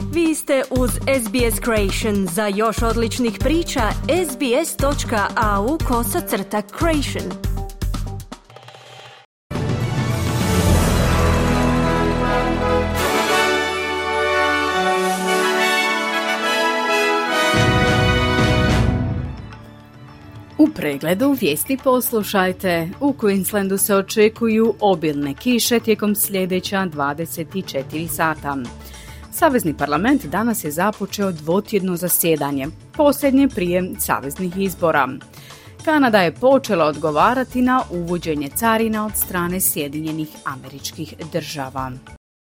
Vi ste uz SBS Creation. Za još odličnih priča, sbs.au/creation. U pregledu vijesti poslušajte. U Queenslandu se očekuju obilne kiše tijekom sljedeća 24 sata. Savezni parlament danas je započeo dvotjedno zasjedanje, posljednje prije saveznih izbora. Kanada je počela odgovarati na uvođenje carina od strane Sjedinjenih Američkih Država.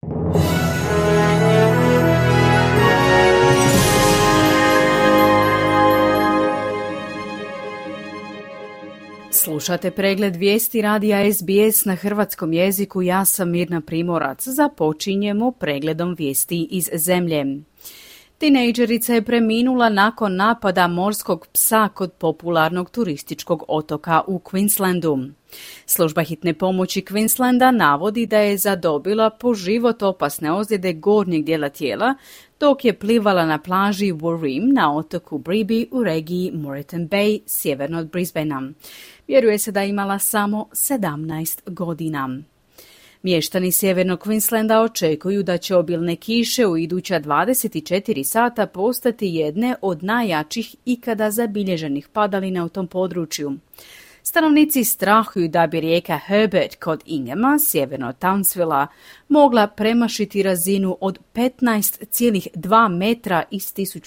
Slušate pregled vijesti radija SBS na hrvatskom jeziku. Ja sam Mirna Primorac. Započinjemo pregledom vijesti iz zemlje. Tinejdžerica je preminula nakon napada morskog psa kod popularnog turističkog otoka u Queenslandu. Služba hitne pomoći Queenslanda navodi da je zadobila po život opasne ozljede gornjeg dijela tijela dok je plivala na plaži Warrim na otoku Bribie u regiji Moreton Bay, sjeverno od Brisbanea. Vjeruje se da je imala samo 17 godina. Mještani sjevernog Queenslanda očekuju da će obilne kiše u iduća 24 sata postati jedne od najjačih ikada zabilježenih padalina u tom području. Stanovnici strahuju da bi rijeka Herbert kod Ingema, sjeverno od Townsvilla, mogla premašiti razinu od 15,2 metra iz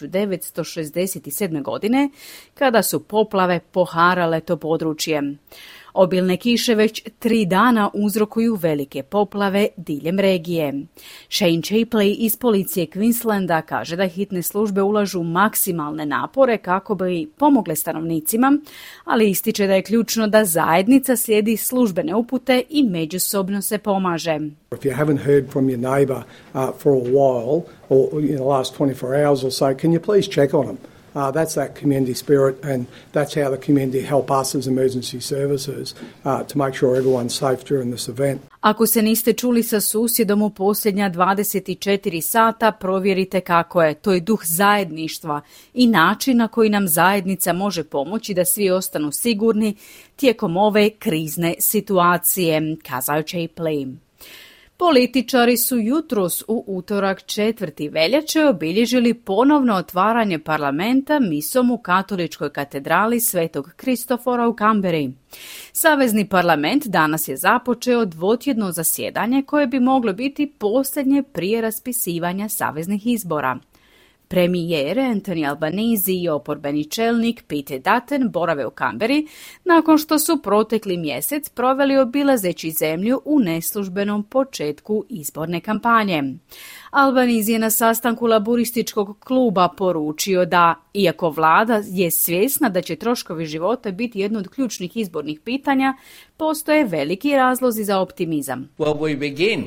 1967. godine, kada su poplave poharale to područje. Obilne kiše već 3 dana uzrokuju velike poplave diljem regije. Shane Chapley iz policije Queenslanda kaže da hitne službe ulažu maksimalne napore kako bi pomogle stanovnicima, ali ističe da je ključno da zajednica slijedi službene upute i međusobno se pomaže. If you haven't heard from your neighbour for a while, or in the last 24 hours or so, can you please check on them? That's that community spirit, and that's how the community help us as emergency services to make sure everyone's safe during this event. Ako se niste čuli sa susjedom u posljednja 24 sata, provjerite kako je. To je duh zajedništva i način na koji nam zajednica može pomoći da svi ostanu sigurni tijekom ove krizne situacije, kazao Chapley. Političari su jutros u utorak 4. veljače obilježili ponovno otvaranje parlamenta misom u katoličkoj katedrali Svetog Kristofora u Canberri. Savezni parlament danas je započeo dvotjedno zasjedanje koje bi moglo biti posljednje prije raspisivanja saveznih izbora. Premijer Anthony Albanese i oporbeni čelnik Peter Dutton borave u Canberri nakon što su protekli mjesec proveli obilazeći zemlju u neslužbenom početku izborne kampanje. Albanese je na sastanku laburističkog kluba poručio da, iako vlada je svjesna da će troškovi života biti jedno od ključnih izbornih pitanja, postoje veliki razlozi za optimizam. Well, we begin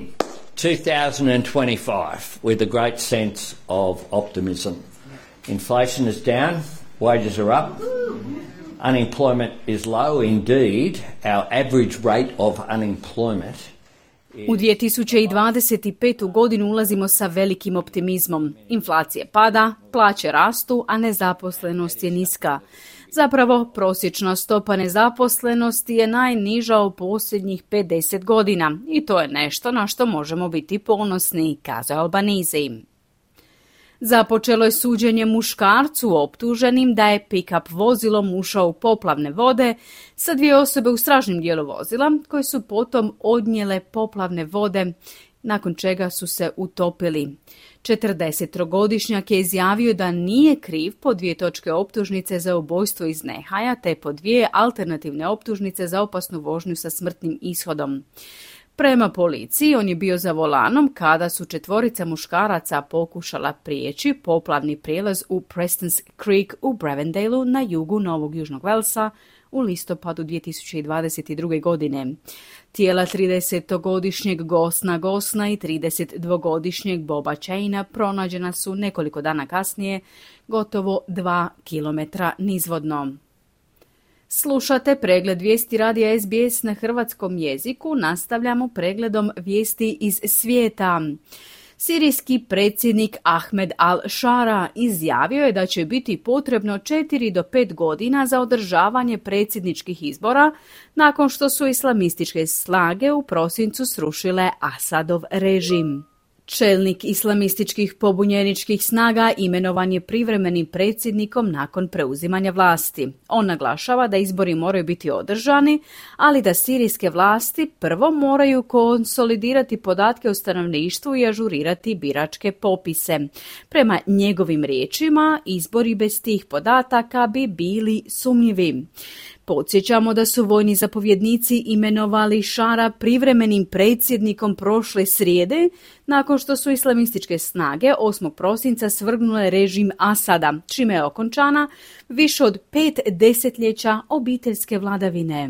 2025 with a great sense of optimism. Inflation is down, wages are up, unemployment is low. Indeed, our average rate of unemployment. U 2025. godinu ulazimo sa velikim optimizmom. Inflacija pada, plaće rastu, a nezaposlenost je niska. Zapravo, prosječna stopa nezaposlenosti je najniža u posljednjih 50 godina i to je nešto na što možemo biti ponosni, kazao Albanese. Započelo je suđenje muškarcu optuženim da je pick-up vozilom ušao u poplavne vode sa 2 osobe u stražnjem dijelu vozila koje su potom odnijele poplavne vode, nakon čega su se utopili. 40-godišnjak je izjavio da nije kriv po 2 točke optužnice za ubojstvo iz nehaja te po 2 alternativne optužnice za opasnu vožnju sa smrtnim ishodom. Prema policiji, on je bio za volanom kada su 4 muškaraca pokušala prijeći poplavni prijelaz u Prestons Creek u Brevendaleu na jugu Novog Južnog Velsa u listopadu 2022. godine. Tijela 30-godišnjeg Gosna Gosna i 32-godišnjeg Boba Chaina pronađena su nekoliko dana kasnije, gotovo 2 kilometra nizvodno. Slušate pregled vijesti radija SBS na hrvatskom jeziku. Nastavljamo pregledom vijesti iz svijeta. Sirijski predsjednik Ahmed al-Shara izjavio je da će biti potrebno 4 do 5 godina za održavanje predsjedničkih izbora nakon što su islamističke snage u prosincu srušile Asadov režim. Čelnik islamističkih pobunjeničkih snaga imenovan je privremenim predsjednikom nakon preuzimanja vlasti. On naglašava da izbori moraju biti održani, ali da sirijske vlasti prvo moraju konsolidirati podatke o stanovništvu i ažurirati biračke popise. Prema njegovim riječima, izbori bez tih podataka bi bili sumnjivi. Podsjećamo da su vojni zapovjednici imenovali Shara privremenim predsjednikom prošle srijede, nakon što su islamističke snage 8. prosinca svrgnule režim Asada, čime je okončana više od 5 desetljeća obiteljske vladavine.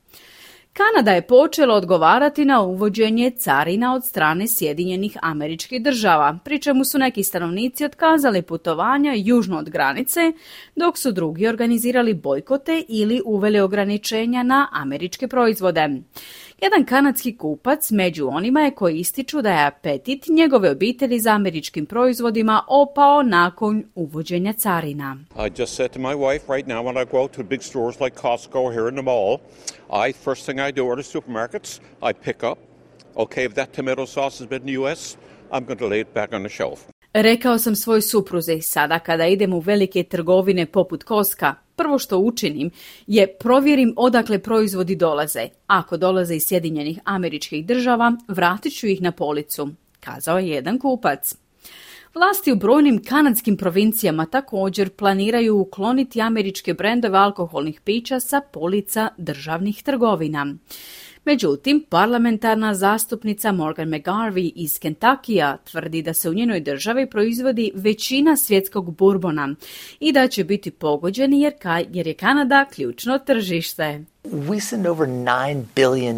Kanada je počela odgovarati na uvođenje carina od strane Sjedinjenih Američkih Država, pri čemu su neki stanovnici otkazali putovanja južno od granice, dok su drugi organizirali bojkote ili uveli ograničenja na američke proizvode. Jedan kanadski kupac među onima je koji ističu da je apetit njegove obitelji za američkim proizvodima opao nakon uvođenja carina. I just said to my wife right now when I go out to big stores like Costco here in the mall, first thing I do are the supermarkets, I pick up, okay, if that tomato sauce has been in the US, I'm going to lay it back on the shelf. Rekao sam svoj supruzi, sada kada idem u velike trgovine poput Costca, prvo što učinim je provjerim odakle proizvodi dolaze. Ako dolaze iz Sjedinjenih Američkih Država, vratit ću ih na policu, kazao je jedan kupac. Vlasti u brojnim kanadskim provincijama također planiraju ukloniti američke brendove alkoholnih pića sa polica državnih trgovina. Međutim, parlamentarna zastupnica Morgan McGarvey iz Kentakija tvrdi da se u njenoj državi proizvodi većina svjetskog bourbona i da će biti pogođeni jer je Kanada ključno tržište. We send over $9 billion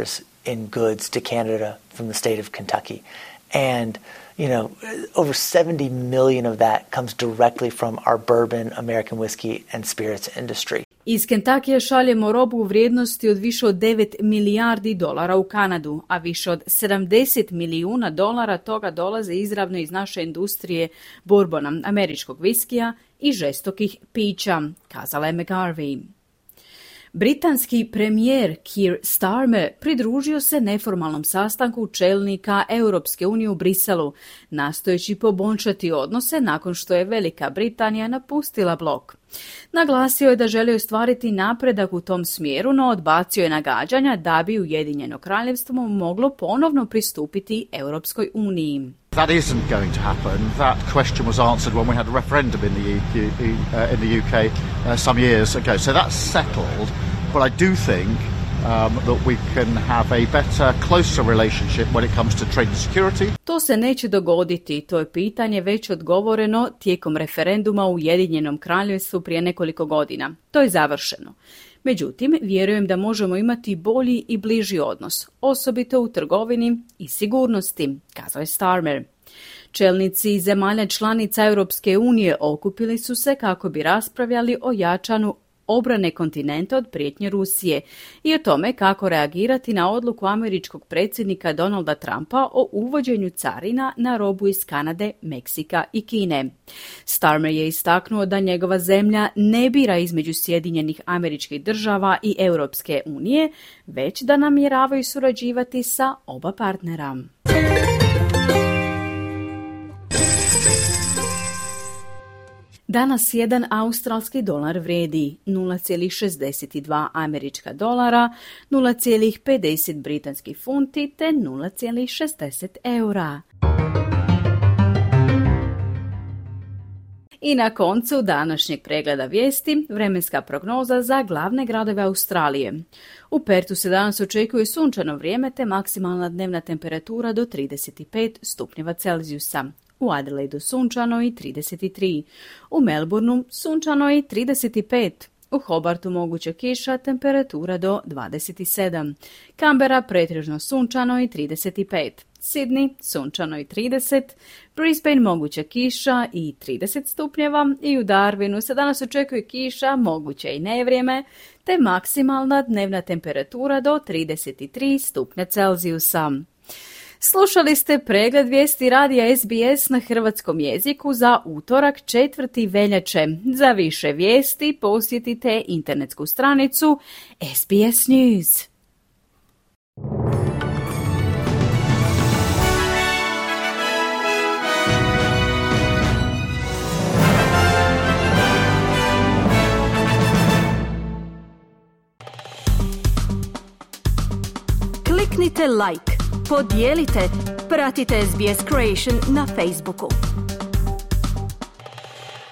in goods to Canada from the state of Kentucky. And over 70 million of that comes directly from our bourbon, American whiskey and spirits industry. Iz Kentakija šaljemo robu u vrijednosti od više od 9 milijardi dolara u Kanadu, a više od 70 milijuna dolara toga dolaze izravno iz naše industrije bourbona, američkog viskija i žestokih pića, kazala je McGarvey. Britanski premijer Keir Starmer pridružio se neformalnom sastanku čelnika Europske unije u Briselu, nastojeći poboljšati odnose nakon što je Velika Britanija napustila blok. Naglasio je da želi ostvariti napredak u tom smjeru, no odbacio je nagađanja da bi Ujedinjeno kraljevstvo moglo ponovno pristupiti Europskoj uniji. That isn't going to happen. That question was answered when we had a referendum in the UK some years ago. So that's settled. But I do think that we can have a better, closer relationship when it comes to trade and security. To se neće dogoditi. To je pitanje već odgovoreno tijekom referenduma u Ujedinjenom kraljevstvu prije nekoliko godina. To je završeno. Međutim, vjerujem da možemo imati bolji i bliži odnos, osobito u trgovini i sigurnosti, kazao je Starmer. Čelnici zemalja članica Europske unije okupili su se kako bi raspravljali o jačanju obrane kontinenta od prijetnje Rusije i o tome kako reagirati na odluku američkog predsjednika Donalda Trumpa o uvođenju carina na robu iz Kanade, Meksika i Kine. Starmer je istaknuo da njegova zemlja ne bira između Sjedinjenih Američkih Država i Europske unije, već da namjeravaju surađivati sa oba partnera. Danas jedan australski dolar vrijedi 0,62 američka dolara, 0,50 britanskih funti te 0,60 eura. I na koncu današnjeg pregleda vijesti vremenska prognoza za glavne gradove Australije. U Perthu se danas očekuje sunčano vrijeme te maksimalna dnevna temperatura do 35 stupnjeva Celzijusa. U Adelaidu sunčano i 33, u Melbourneu sunčano i 35, u Hobartu moguća kiša, temperatura do 27, Canberra pretežno sunčano i 35, Sydney sunčano i 30, Brisbane moguća kiša i 30 stupnjeva i u Darwinu se danas očekuje kiša, moguće i nevrijeme, te maksimalna dnevna temperatura do 33 stupnja Celzijusa. Slušali ste pregled vijesti radija SBS na hrvatskom jeziku za utorak 4. veljače. Za više vijesti posjetite internetsku stranicu SBS News. Kliknite like, podijelite, pratite SBS Creation na Facebooku.